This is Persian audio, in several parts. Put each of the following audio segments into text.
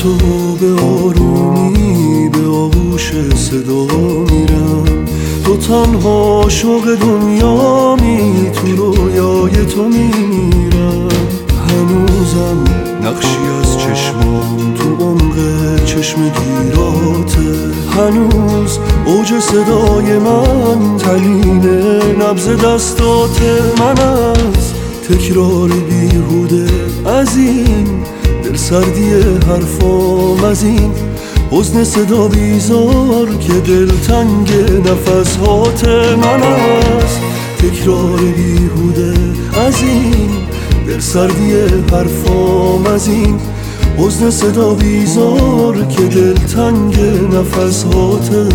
تو به آرومی به آغوش صدا میرم. تو تنها شوق دنیامی، تو رویای تو میمیرم. هنوزم نقشی از چشمام تو عمق چشم گیراته. هنوز اوج صدای من تنین نبض دستاته. من از تکرار بیهوده، از این دل سردی حرفام، از این حزن صدا بیزار که دل تنگ نفس هاته. من از تکرار بیهوده، از این دل سردی حرفام، از این حزن صدا بیزار که دل تنگ نفس هاته.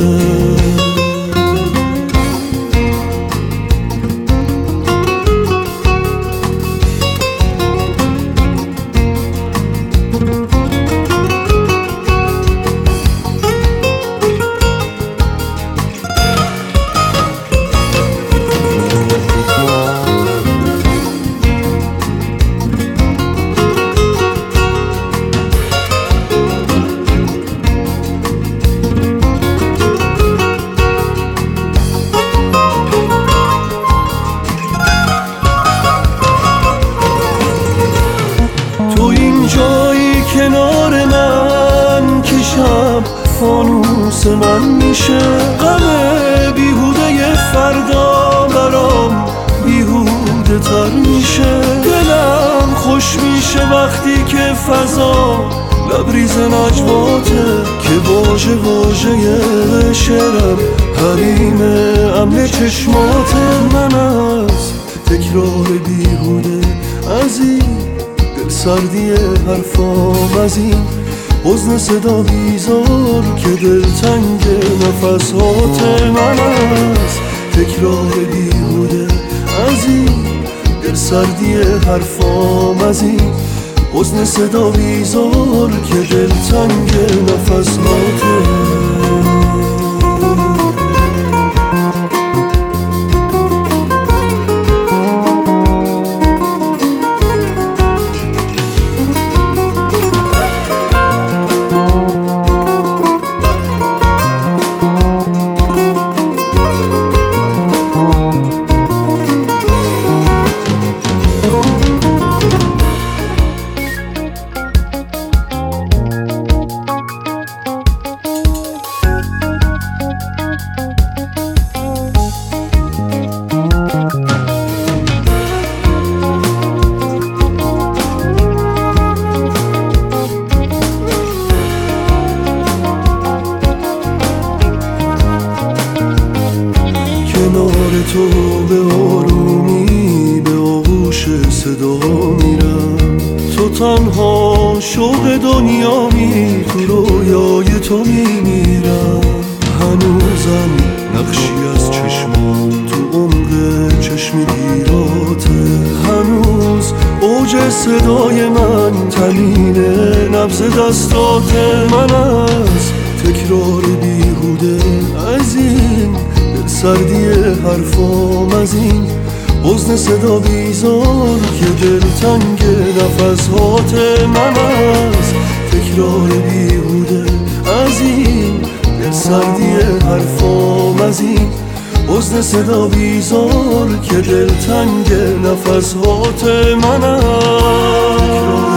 کنار من که شب فانوس من میشه، غم بیهوده فردا برام بیهوده تر میشه. دلم خوش میشه وقتی که فضا لبریز نجواته، که واژه واژه شعرم حریم امن چشماته. من از تکرار بیهوده، از این سردی حرفام، از این حزن صدا بیزار که دل تنگ نفس هاته. من از تکرار بیهوده، از این دل سردی حرفام، از این حزن صدا بیزار که دل تنگ نفس هاته. کنار تو به آرومی به آغوش صدا میرم. تو تنها شوق دنیامی، تو رویای تو میمیرم. هنوزم نقشی از چشمام تو عمق چشم گیراته. هنوز اوج صدای من تنین نبض دستاته. من از تکرار بیهوده، از این سردی حرفام، از این حزن صدا بیزار که دل تنگ نفس هاته. من از تکرار بیهوده، از این دل سردی حرفام، از این حزن صدا بیزار که دل تنگ نفس هاته. من از